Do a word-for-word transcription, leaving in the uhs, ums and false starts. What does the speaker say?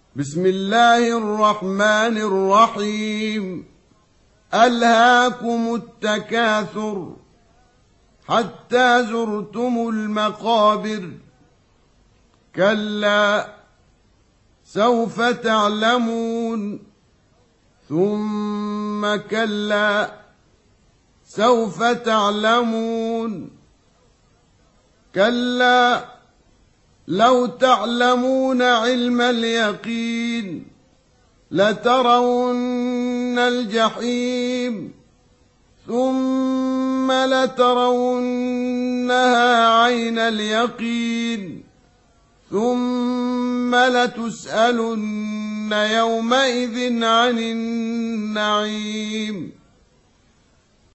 بسم الله الرحمن الرحيم. ألهاكم التكاثر حتى زرتم المقابر، كلا سوف تعلمون ثم كلا سوف تعلمون كلا لو تعلمون علم اليقين لترون الجحيم ثم لترونها عين اليقين ثم لتسألن يومئذ عن النعيم.